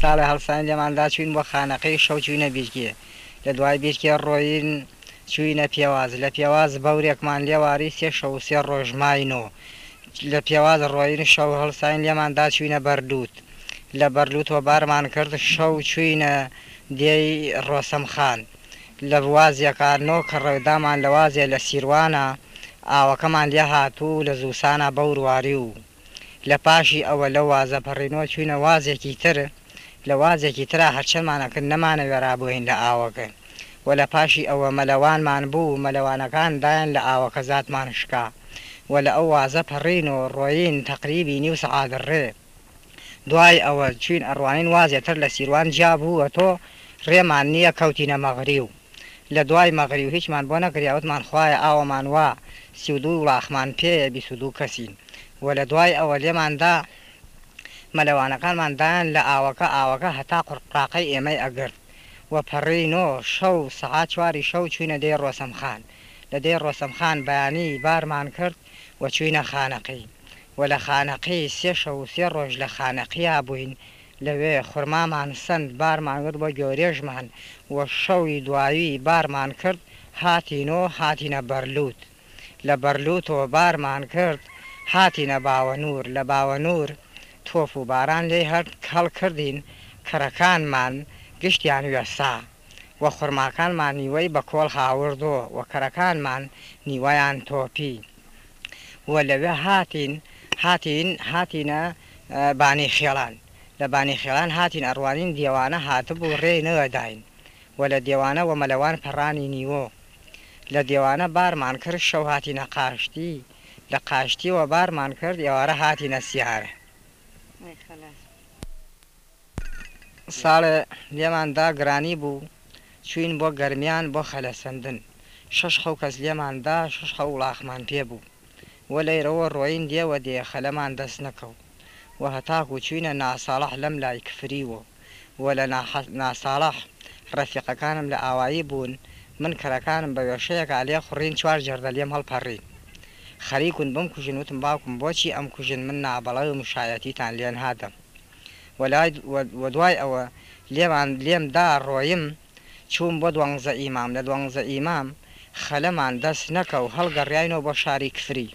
ساڵی هەڵسان لێماندا چوین بۆ خانەقەی شەو چوینە بیرکێ لە دوای بیرکێ ڕۆین چوینە پێواز لە پێواز بەورێکمان لێواری سێ شەو سێ ڕۆژماینەوە لە پێواز ڕۆین شەو هەڵساین لێماندا چوینە بەردووت لە بەرلووتەوە بارمان کرد شەو چوینە دێی ڕۆسەمخان لە وازیەکانەوە کە ڕێودامان لە وازێ لە سیروانە ئاوەکەمان لێ هاتوو لە زووسانە بەورواری و لە پاشی ئەوە لە وازە پەڕینەوە چوینە وازێکی تر لە وازێکی ترا هەرچەمانەکرد نەمانە وێرابووین لە ئاوەکە و لە پاشی ئەوە مەلەوانمان بوو مەلەوانەکان دایان لە ئاوەکە زاتمان شکا و لە ئەو وازە پەڕین و ڕۆیین تەقریبی نیو سەعات ڕێ دوای ئەوە چوین ئەڕوانین وازێتر لە سیروان جا بووە تۆ ڕێمان نییە کەوتینە مەغری و لە دوای مەغری و هیچمان بۆ نەکریاوتمان خوایە ئاوەمان وا 32 وڵاخمان پێیە 22 کەسین و لە دوای ئەوە لێماندا مەلەوانەکانماندایان لە ئاوەکە هەتا قورقاقەی ئێمەی ئەگرت و پەڕینۆ شەو سەعات 4 شەو چوینە دەی ڕۆسەمخان لە دەی ڕۆسەمخان بەیانی بارمان کرد و چوینە خانەقی و لە خانەقی سێ شەو سێ ڕۆژ لە خانەقیا بووین لەوێ خورمامان سند بارمان کرد بۆ گۆرێژمان و شەوی دوایی بارمان کرد هاتینە بەرلووت لە بەرلووتەوە بارمان کرد هاتینە باوەنور لە باوەنور تۆف و باران لێ هەڵ کردین کەرەکانمان گشتیان وێسا و خورماکانمان نیوەی بە کۆڵ هاوردۆ و کەرەکانمان نیوەیان تۆپی و لەوێ هاتینە بانی خێڵان لە بانی خێڵان هاتین ئەڕوانین دیێوانە هاتبوو ڕێ نەوەداین و لە دیێوانە و مەلەوان پەڕانی نیوە لە دیێوانە بارمان کرد شەو هاتینە قاشتی لە قاشتیەوە بارمان کرد ئێوارە هاتینە سیارە ساڵێ لێماندا گرانی بوو چوین بۆ گەرمیان بۆ خەلەسەندن 6 خەو کەس لێماندا 6 خەو وڵاخمان پێ بوو و لەیرەوە ڕۆین دێوە دێ خەلەمان دەست نەکەوت و هەتاکو چوینە ناساڵح لەم لای کفریوە و لە ناساڵح ڕەفیقەکانم لە ئاوایی بوون من کەرەکانم بە وێشەیەکە لێ خوڕین 4 جەردە لێم هەڵپەڕین خەریکون بم کوژن وتم باوکم بۆچی ئەم کوژن من نابەڵەی و مشایەتیتان لێن هاتم و دوای ئەوە لێمدا ڕۆیم چوون بۆ دوانزە ئیمام لە دوانزە ئیمام خەلەمان دەست نەکە و هەڵگەڕیاینەوە بۆ شاری کفری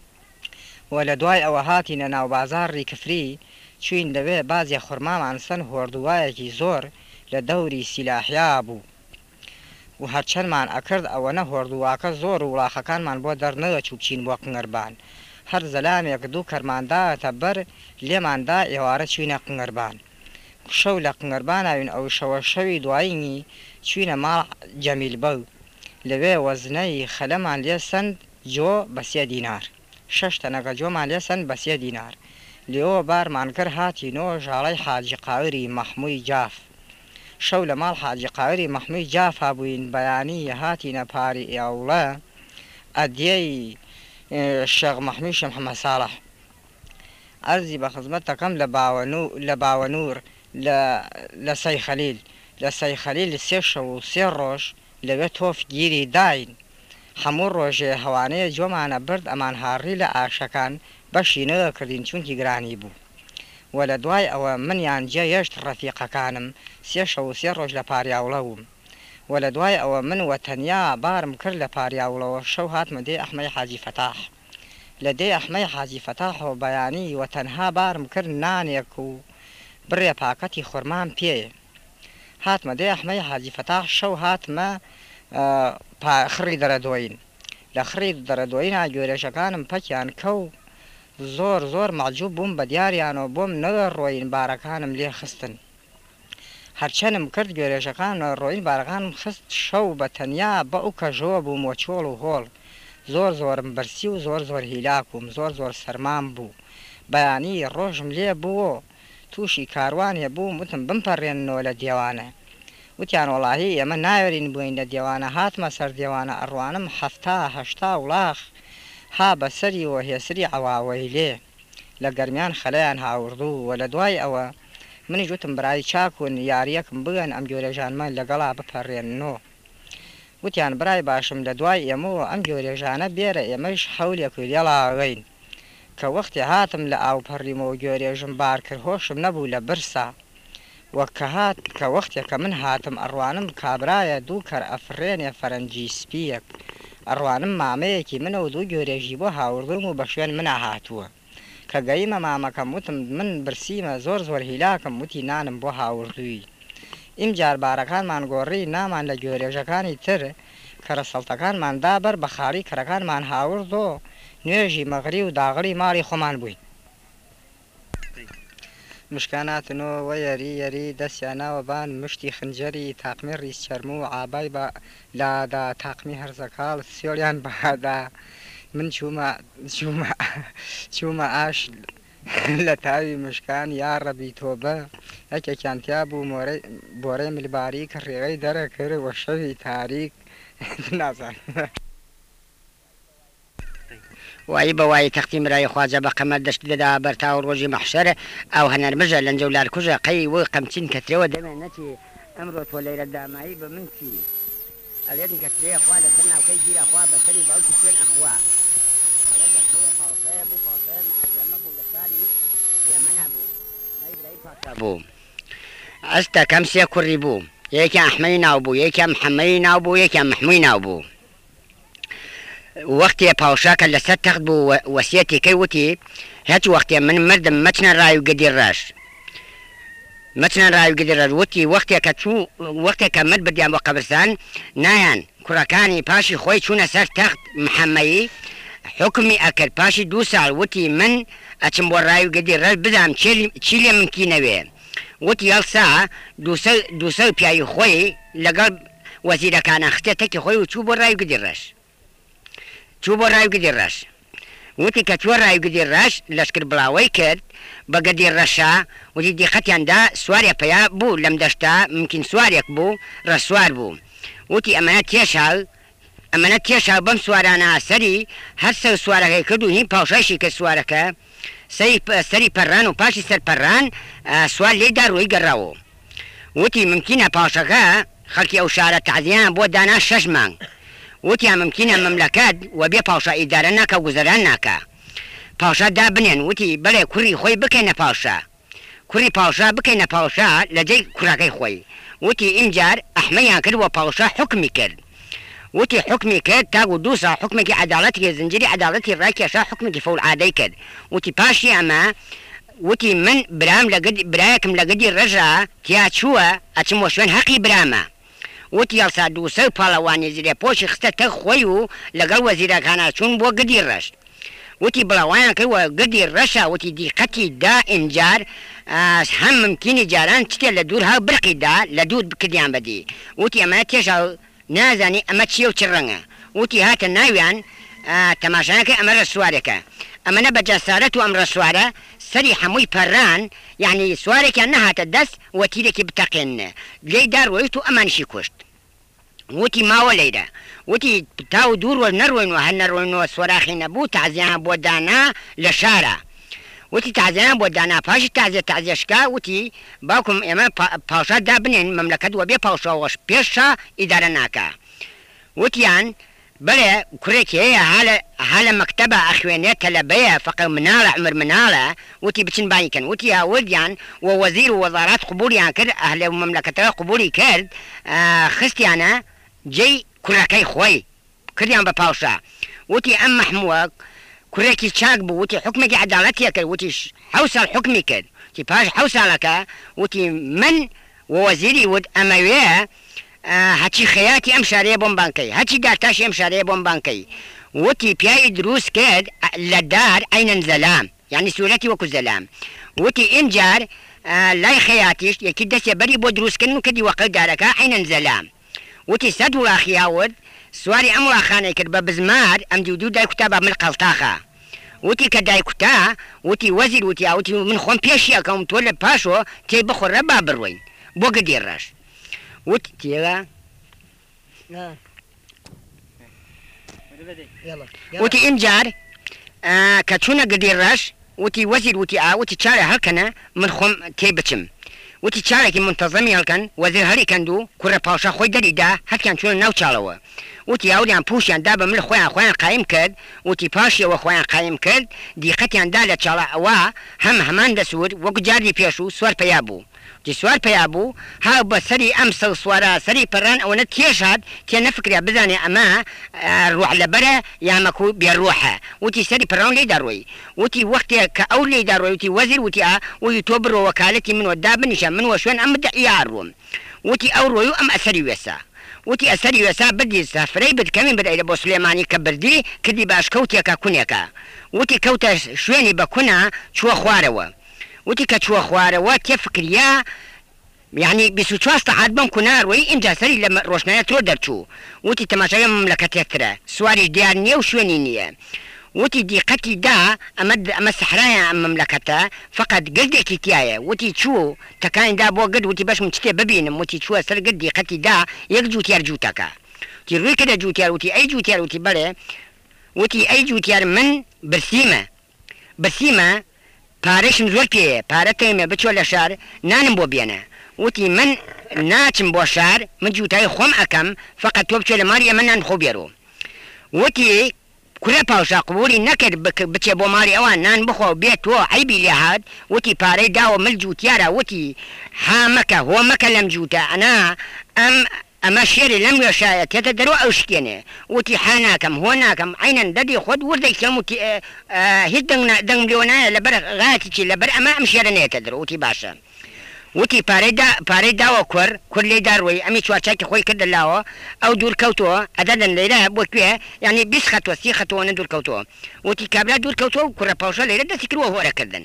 و لە دوای ئەوە هاتینە ناو بازاڕی کفری چوین لەوێ بازی خورمامان سەن هۆردووایەکی زۆر لە دەوری سیلاحیا بوو و هەرچەندمان ئەکرد ئەوە نە هۆردوواکە زۆر و وڵاخەکانمان بۆ دەرنەوە چوبچین بۆ قنگەربان هەر زەلامێک دوو کەرماندایەتە بەر لێماندا ئێوارە چوینە قنگەربان شەو لە قنگەربان ناوین ئەو شەوی دوایینی چوینە ماڵ جەمیل بەو لەوێ وەزنەی خەلەمان لێ سند جۆ بە 3 دینار 6 تەنەکە جۆمان لێ سند بە 3 دینار لێەوە بارمان کرد هاتینەوە ژاڵەی حاجی قاوری مەحمووی جاف شەو لە ماڵ حاجی قاوری مەحمووی جاف هابووین بەیانی هاتینە پاری ئێوڵە ئەدیەی شێخ مەحمووی شێخ محەممەد ساڵح ئەرزی بە خزمەت دەکەم لە باوەنور لە سەی خەلیل لە سەی خەلیل 3 شەو و 3 ڕۆژ لەوێ تۆف گیری داین هەموو ڕۆژێ هەوانەیە جۆمانە برد ئەمان هاڕی لە ئاشەکان بەشی نەوە کردین چونکی گرانی بوو و لە دوای ئەوە منیان جێهێشت ڕەفیقەکانم 3 شەو و 3 ڕۆژ لە پاریاوڵە بووم و لە دوای ئەوە من وە تەنیا بارم کرد لە پاریاوڵەوە شەو هاتمە دێ ئەحمەی حاجی فەتاح لە دێ ئەحمەی حاجی فەتاحەوە بەیانی وە تەنها بارم کرد نانێک و بڕێ پاکەتی خورمان پێیە هاتمە دێ ئەحمەی حاجی فەتاح شەو هاتمە خڕی دەرەدۆین لە خڕی دەرەدۆینا گوێرێشەکانم پەکیان کەو زۆر مەعجوب بووم بە دیاریانەوە بۆم نەوە ڕۆین بارەکانم لێ خستن هەرچەنم کرد گوێرێشەکان ڕۆین بارەکانم خست شەو بە تەنیا بە ئەو کەژەوە بووم وە چۆڵ و هۆڵ زۆرم برسی و زۆر هیلاکوم زۆر سەرمان بوو بەیانی ڕۆژم لێ بووە تووشی کاروانێ بووم وتم بمپەڕێنەوە لە دیێوانە وتیان وەڵاهی ئێمە ناوێرین بووین لە دیێوانە هاتمە سەر دیێوانە ئەڕوانم 70-80 وڵاخ ها بەسەری و هێسری ئەواوەی لێ لە گەرمیان خەلەیان هاوردوو و لە دوای ئەوە منی گوتم برای چاکون یاریەکم بگەن ئەم گوێرێژانمە لەگەڵا بپەڕێنەوە وتیان برای باشم لە دوای ئێمەوە ئەم گوێرێژانە بێرە ئێمەش حەولێک لێڵاوەین کە وەختی هاتم لە ئاوپەڕیمەوە گوێرێژم بار کرد هۆشم نەبوو لە برسا وەکەهات کە وەختێک کە من هاتم ئەڕوانم کابرایە دوو کەر ئەفرێنێ فەرەنجی سپیەک ئەڕوانم مامەیەکی منە و دوو گۆرێژی بۆ هاوردم و بە شوێن منە هاتووە کە گەیمە مامەکەم وتم من برسیمە زۆر هیلاکەم وتی نانم بۆ هاوردووی ئیم جاربارەکانمان گۆڕی نامان لە گۆرێژەکانی تر کە ڕەسەڵتەکانماندا بەر بە خاڵی کەرەکانمان هاوردۆ نوێژی مەغری و داغڵی ماڵی خۆمان بووین مشکاناتنەوە وە یەری دەستیاناوە بان مشتی خنجەری تاقمی ڕیس چەرم و ئابای بە لادا تاقمی هەرزەکاڵ سێڵیان بەهادا من چوومە ئاش لە تاوی مشکان یا ڕەبی تۆبە یەکێکیان تیا بوو بۆرەی ملباری کە ڕێغەی دەرەکرد وە شەوی تاریک نازانم وای بەوای تەختی مرای خواجە بە قەمەر دەشت دەدا بەرتاو ڕۆژی مەحشەر ئەو هەنەرمەژە لەنجە و لارکوژە قەی وەی قەمچین کەترەوە دەمێنەتی ئەمڕۆ تۆ لەیرە دامایی بە منکی ئەلێتی کەترەیە خوا لەسەر ناوکەی گیرە خوا بەسەری باوکی سوێن ئەخوا ئەوە دەخەوە پاوسەیە بوو پاوسەیە محەزەمە بوو لە ساری یەمەنە بوو نایبرایی پاشا بوو ئەستە کەم سێ کوڕی بوو یەکیان ئەحمەدی ناو بوو یەکیان محەممەدی ناو بوو یەکیان محمووی ناو بوو وەختێ پاوشاکە لەسەر تەخت بوو وەسیەتی کەی وتی هیچ وەختێ من مردم مەچنە ڕای و گەدی ڕەش مەچنە ڕای و گەدی ڕەش وتی وەختێکە مرد بردیان بۆ قەبرستان نایان کوڕەکانی پاشی خۆی چوونە سەر تەخت محەممەدی حکمی ئەکرد پاشی 2 ساڵ وتی من ئەچم بۆ ڕای و گەدی ڕەش بدام چی لێ منکینەوێ وتی هەڵسا 200 پیاوی خۆی لەگەڵ وەزیرەکانە خستێ تەکی خۆی و چوو بۆ ڕای و گەدی ڕەش چوو بۆ ڕای و گەدی ڕەش وتی کە چووە ڕای و گەدی ڕەش لەشکر بڵاوی کرد بە گەدی ڕەشە وتی دیقەتیاندا سوارێ پیا بوو لەم دەشتا ممکن سوارێک بوو ڕەسوار بوو وتی ئەمەنە تێشا بەم سوارانە سەری هەر سەر سوارەکەی کرد و هین پاوشایشی کرد سوارەکە سەری پەران و پاشی سەر پەران سوار لێدا ڕووی گەڕاوە وتی ممکنە پاشەکە خەڵکی ئەو شارە تەعزییان بۆ دانا 6 مانگ وتیان ممکنە مەملەکەت و بێ پاشا ئیدارە ناکە و گوزەران ناکە پاشا دابنێن وتی بەڵێ کوڕی خۆی بکەینە پاشا کوڕی پاشا بکەینە پاشا لە جێی کوڕەکەی خۆی وتی ئینجار ئەحمەیان کرد و پاشا حکمی کرد وتی حکمی کرد تاگو 2 ساڵ حکمێکی عەداڵەتی زنجیری عەداڵەتی ڕاکێشا حکمێکی فەولعادەی کرد وتی پاشی ئەمە وتی من برایەکم لە گەدی ڕەژە تیا چووە ئەچم وە شوێن حەقی برامە وتی هەڵسا 200 پاڵەوانی زیرێ پۆشی خستە تەخ خۆی و لەگەڵ وەزیرەکانە چوون بۆ گەدی ڕەش وتی بڵاوانیان کردوە گەدی ڕەشە وتی دیقەتی دا ئینجار هەم ممکنی جاران چتێ لە دوور هاو برقیدا لە دوور بکردیان بەدی وتی ئەمە تێژا نازانی ئەمە چیە و چ ڕەنگە وتی هاتە ناویان تەماشایەکە ئەمە ڕەسوارێکە ئەمەنە بە جەسارەت و ئەم ڕەسوارە سەری هەمووی پەران یعنی سوارێکیان نەهاتە دەست وە تیرێکی بتەقێنە لێی داڕۆیت و ئەمانشی کوشت وتی ماوە لەیرە وتی تاو دوور وە نەڕۆینەوە هەر نەڕۆینەوە سوەراخی نەبوو تازیان بۆ دانا لە شارە وتی تازیان بۆ دانا پاشی تازیەشکا وتی باوکم ئێمە پاشا دابنێن مەملەکەت وە بێ پاشاوەش پێشە ئیدارە ناکە وتیان بەڵێ کوڕێکی هەیە هەلە مەکتەبە ئەخوێنێت تەلەبەیە فەقە مناڵە عمر مناڵە وتی بچن بانیکەن وتی هاوردیان و وەزیر و وەزارات قبولیان کرد ئەهلە مەملەکەتەوە قبولی کرد خستیانە جێی کوڕەکەی خۆی کردیان بە پاشا وتی ئەم مەحمووە کوڕێکی چاک بوو وتی حکمێکی عەداڵەتیە کرد وتی 7 ساڵ حکمی کرد وتی پاش 7 ساڵەکە وتی من وەزیری ود ئەمەوێ هەچی خەیاتی ئەم شارەیە بۆم بانکەی هەچی دارتاشی ئەم شارەیە بۆم بانکەی وتی پیاوی دروست کرد لە دار عینەن زەلام یعنی سوورەتی وەکو زەلام وتی ئینجار لای خەیاتیش یەکی دەستێ بەری بۆ دروستکردن و کردی وەقە دارەکە عینەن زەلام وتی 100 وڵاخی هاورد سواری ئەم وڵاخانەی کرد بە بزمار ئەم دوو دایکوتا بە من قەڵتاخە وتی کە دایکوتا وتی وەزیر وتی من خۆم پێشی ئەەکەم تۆ لە پاشۆ تێی بخۆڕە با بڕۆین بۆ گەدی ڕەش وتی تێوە وتی ئینجار کە چوونە گەدی ڕەش وتی وەزیر وتی چارە هەڵکەنە من خۆم تێ بچم وتی چارێکی منتەزەمی هەڵکەن وەزیر هەڵی کەند و کوڕە پاشا خۆی دەریدا هەرکیان چوونە ناو چاڵەوە وتی هاوریان پوشیان دا بە مل خۆیان قایم کرد وتی پاشیەوە خۆیان قایم کرد دیقەتیان دا لە چاڵە ئەوە هەمان دەسوور وەکو جاری پێش و سوار پیا بوو تی سوار پیا بوو ها بە سەری ئەم سەو سوارە سەری پەڕان ئەوەنە تێشات تێ نەفکریا بزانێ ئەمە ڕوح لەبەرە یامەکو بێڕوحە وتی سەری پەڕان لێدا ڕۆی وتی وەختێک کە ئەو لێدا ڕۆی وتی وەزیر وتی وی تۆ بڕۆ وەکالەتی منوە دابنیشە منوە شوێن ئەم بدەعیار ڕۆم وتی ئەو ڕۆی و ئەم ئەسەری وێسا وتی ئەسەری وێسا بردی سەفرەی بکەمین بدەیرە بۆ سلێمانی کە بردی کردی باش کەوتێکە کونێکە وتی کەوتە شوێنی بە کونە چووە خوارەوە وتی کە چووە خوارەوە تێفکریا يعني 24 ساعات بم كناروي إن جاسري لما روشنا تودر شو وتي تماشى مملكة ترى سواري ديارني وشوينية وتي دي قتي دا أما الصحراء مملكتها فقط قد كتيايا وتي شو تكاين دا بو قد وتي باش متشتي ببين وتي شو سر قد دي قتي دا يرجو تيار جوتاكا تروي كده جوتيار وتي أي جوتيار وتي بله وتي أي جوتيار من برسيمة پارش زور پیه پاره تیمه بچو لشار نانم بو بیانه وتی من ناچم بو شار من جوتای خوم اکم فقط تو بچو لماری من نان خوب یارو وتی کره پاوشا قبولی نکر بچه بو ماری اوان نان بخو بیت و عیبی لیهاد وتی پاره داو مل جوتیارا وتی ها مکه هو مکه لم جوتا انا اما شيري لم يشايت يتدرو او شتينه وتي حاناكم هوناكم عينا ددي خد وردي كلمتي هدنا دم ليونا لبر غاتي لبر اما مشيرني يتدرو وتي باشا وتي باريدا وكر كل داروي امي شواتشاكي خوي كد الله او دور كوتو ادادا ليله بوكيه يعني بيسخت وسيخت وندور كوتو وتي كابلا دور كوتو كره باوشا ليله تسكروا هو ركدن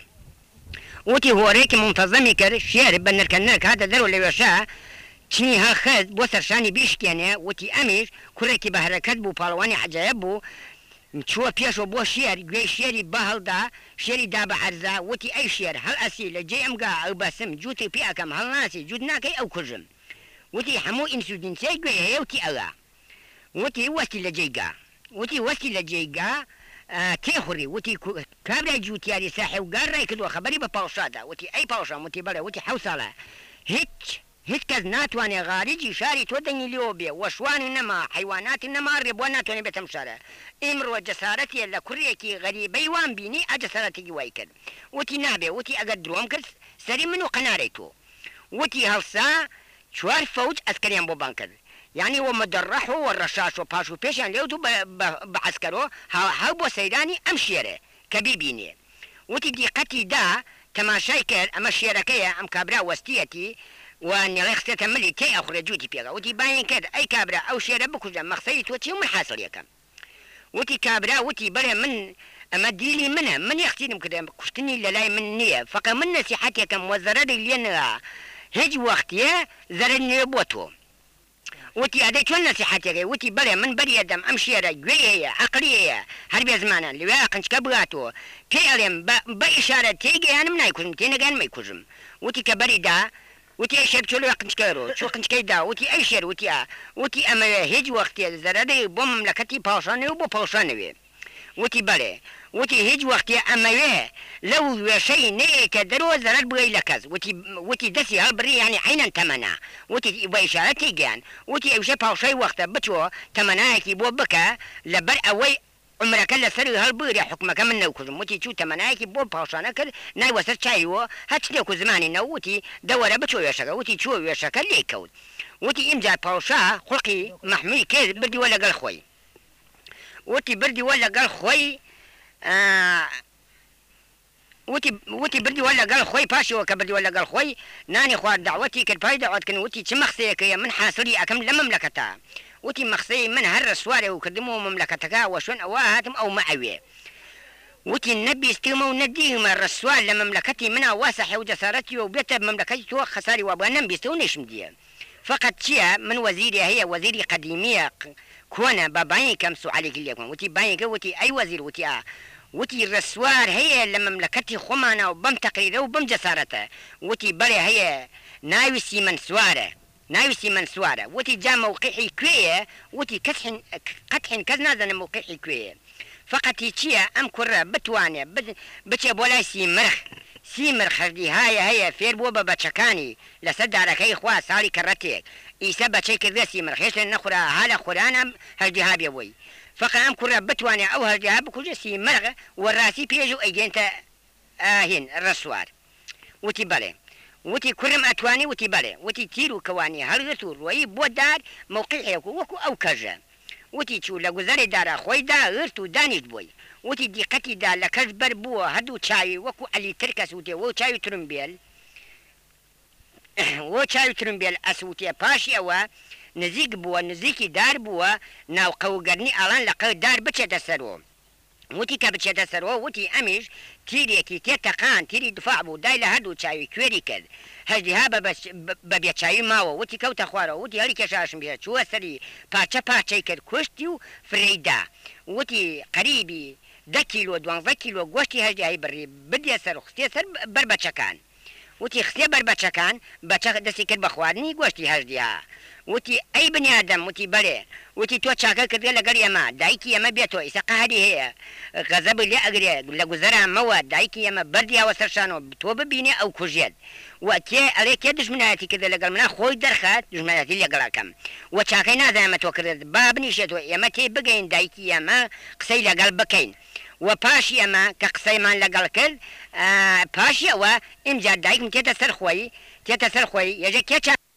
وتي هو ريك منتظم كر شير بن كنك هذا درو اللي وشا چنی ها خد بو سرشانی بیشتینه وتی امیش کره کی به حرکت بو پالوانی عجایب بو چوه پیشو بو شیر گوی شیری بهل دا شیری دا بحرزا وتی ای شیر هل اسی لجی امگا او باسم جوتی پی اکم هل ناسی جود ناکی او کجم وتی همو انسو دنسی گوی هیوتی اغا وتی وستی لجیگا وتی وستی لجیگا تيخوري وتي كابلا جوتياري ساحي وقال راي كدو خبري بباوشادا وتي اي باوشا وتي بلا وتي حوصله هيك كز ناتواني غارجي شاري تودني ليوبيا وشواني نما حيوانات نما ربواناتوني بتمشارة امر وجسارتي الا كريكي غريبي وان بيني اجسارتي وايكد وتي نابي وتي اقدروهم كز سري منو قناريتو وتي هلسا شوار فوج اسكريان بو بانكر يعني ومدرحو والرشاشو باشو بيشان ليوتو بعسكرو هاو بو سيداني امشيره كبيبيني وتي دي قتي دا تماشايكر اما شيركيه ام كابرا وستيتي واني غيخت ملي تي اخرى جوتي بيغا وتي باين كذا اي كابرا او شيره بكوجا مخسيت وتي من حاصل يكم وتي كابرا وتي بره من اما ديلي منها من يختينم كذا كشتني لاي من نيه فقط من نصيحتي كم وزرد لين هج وقتيه زرني بوتو وتي هذا شو نصيحتي وتي بره من بري دم امشيره جويه عقليه هربي زمانا اللي واقنش كبغاتو كيرم باشاره تيجي انا من يكون تينا كان ما يكون وتي كبري دا وتي اي شيء تقول وقت كيرو شو قنش كيدا وتي اي شيء وتي اما هيج وقت زرادي بوم مملكتي باوشاني وبو باوشاني وتي بالي وتي هيج وقت اما لو شيء ني كدرو زراد بغي لكز وتي دسي هالبري يعني حين تمنا وتي باشاره تيجان وتي اي شيء باوشاي وقت بتو تمناكي بو بكا لبر اوي عمرك اللي سري هالبير يا حكمك من نوكزم وتي شو تمناكي بول باوشانك ناي وسر شايو هاتشنيكو زماني نوتي دورة بتشو يشكا وتي شو يشكا ليكود وتي امجا باوشا خلقي محمي كيز بردي ولا قال خوي وتي بردي ولا قال خوي وتي بردي ولا قال خوي باشي وكبردي ولا قال خوي ناني خوار دعوتي كالباي دعوتكن وتي تمخسيك من حاصري اكم لمملكتها وتي مخصي من هالرسواري وكدموا مملكتك وشون أواهاتم أو معوية وتي النبي استيموا ونديهم الرسوال لمملكتي منها واسح وجسارتي وبيت مملكتي تو خساري وابوانا بيستونيش مديا فقط شيء من وزيري هي وزيري قديمية كونا باباين كم سؤالي كليكم وتي باين وتي أي وزير وتي الرسوار هي لمملكتي خمانا وبم تقريره وبم جسارته وتي بري هي نايوسي من سوارة وتي جا موقعي كوية وتي قطحن كزنا زن موقعي كوية فقط يتشيا أم كرة بتوانيا بتشي بولا سيمرخ خردي هاي فير بوبا بتشكاني لسد على كي إخوة ساري كرتيك إيسا بتشي كذا سيمرخ يش لنخرا هالا خرانا هردي هابي بوي فقط أم كرة بتوانيا أو هردي هاب كوجا سيمرخ والراسي بيجو أجنتا هين الرسوار وتي بالي وتی کوڕم ئەتوانی وتی بەڵێ وتی تیر و کەوانی هەڵگرت و ڕۆیی بۆ دار مووقعێک وەکو ئەو کەژە وتی چوو لە گوزەری دارا خۆی داغرت و دانیت بۆی وتی دیقەتی دا لە کەس بەر بووە هەردوو چاوی وەکو ئەلی ترکەس وتێ وە چاوی ترمبێل وە چاوی ترمبێل ئەسووتێ پاشی ئەوە نزیک بووە نزیکی دار بووە ناو قەوگەرنی ئاڵان لە قەو دار بچێتە سەرەوە وتی کە بچێتە سەرەوە وتی ئەمیش تیرێکی تێتەقان تیری دفاع بوو دای لە هەردوو چاوی کوێری کرد هەژدیها بە بێچاوی ماوە وتی کەوتە خوارەوە وتی هەری کێشاشم بێت چووە سەری پاچە پاچەی کرد کوشتی و فرەیدا وتی قەریبی 10 کیلۆ 12 کیلۆ گۆشتی هەژدیهای بڕی بدێ سەر و خستێ سەر بربەچەکان وتی خستێ بربەچەکان بەچە دەستی کرد بە خواردنی گۆشتی هەژدیها وتی ئەی بنیادەم وتی بەڵێ وتی تۆ چاکە کردێ لەگەڵ ئێمە دایکی ئەمە بێتەوە ئیسا قەهەری هەیە غەزەب لێ ئەگرێ لە گوزەرامەوە دایکی ئێمە بەردیاوە سەرشانەوە تۆ ببینێ ئەو کوژێت و تێ ئەڵێ کێ دژمنایەتی کردە لەگەڵ منە خۆی دەرخات دژمنایەتی لەگەڵاکەم و چاکەی نازانمە تۆ کردێت با بنیشێتەوە ئێمە تێ بگەین دایکی ئێمە قسەی لەگەڵ بکەین و پاشی ئەمە کە قسەیمان لەگەڵ کرد پاشی ئەوە ئیمجا دایکم تێتە سەر خۆی یەژە کێ